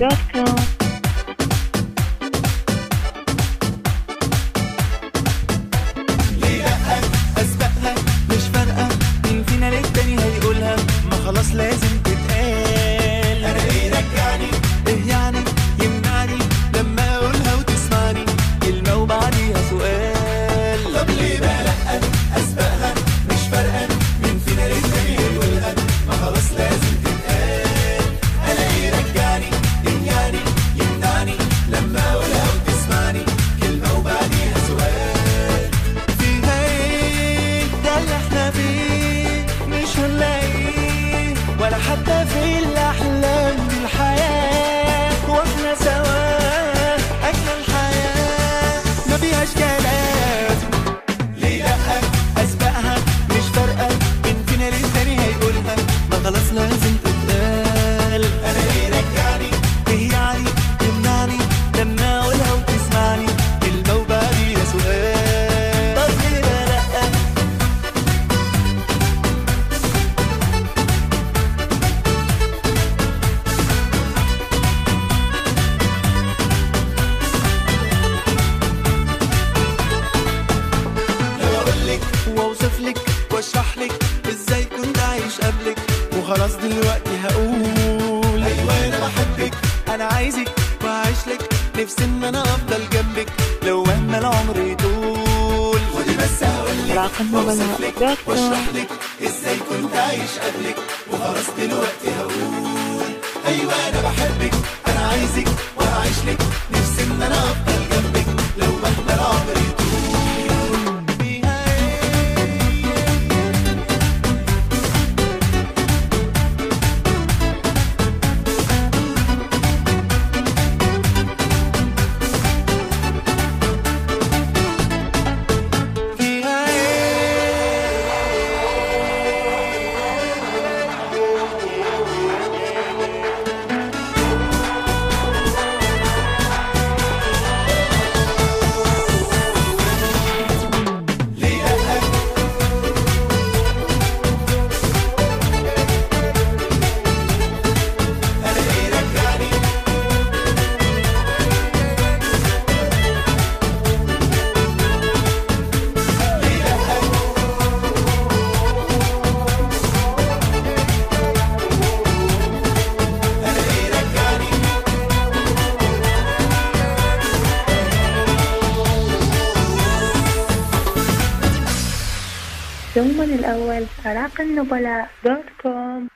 دوت كوم. ليه لأ أسبقها مش فارقة مين فينا للتاني هيقولها، ما خلاص لازم تتقال. أنا إيه رجعني إيه يعني يمنعني لما أقولها وتسمعني كلمة وبعديها سؤال. طب ليه بقى لأ أسبقها مش فارقة مين فينا للتاني هيقولها، ما خلاص لازم تتقال. أنا إيه رجعني إيه يعني يمنعني لما أقولها وتسمعني كلمة وبعديها سؤال. فيها ايه ده اللي احنا فيه مش هنلاقيه ولا حتى في الأحلام دي الحياة، واحنا سوا أجمل حياة ما فيهاش كلام. ليه لأ أسبقها مش فارقة مين فينا للتاني هيقولها، ما خلاص لازم تتقال. أنا إيه رجعني إيه يعني يمنعني لما أقولها وتسمعني كلمة وبعديها سؤال. طب ليه بقى لأ لو أقولك وأوصفلك وأشرحلك إزاي كنت عايش قبلك، وخلاص دلوقتي هقول أيوة أنا بحبك أنا عايزك وهعيشلك نفسي إن أنا أفضل جنبك لو مهما العمر يطول. ودي بس هقولك رقم وأوصفلك دوت كوم. وأشرحلك إزاي كنت عايش قبلك، وخلاص دلوقتي هقول أيوة أنا بحبك أنا عايزك وهعيشلك نفسي إن أنا أفضل جنبك لو مهما العمر يطول. فيها فيها ليه لأ أنا إيه رجعني ليه لأ أنا إيه رجعني دوما الأول رقم نبلاء دوت كوم.